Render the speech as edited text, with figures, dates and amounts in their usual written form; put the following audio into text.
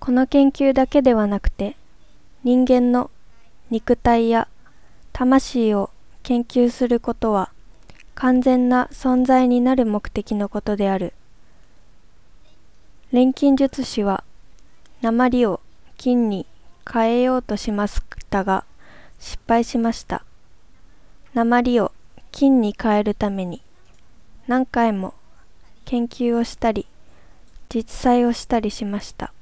この研究だけではなくて、人間の肉体や魂を研究することは完全な存在になる目的のことである。錬金術師は鉛を金に変えようとしましたが失敗しました。鉛を金に変えるために何回も研究をしたり実際をしたりしました。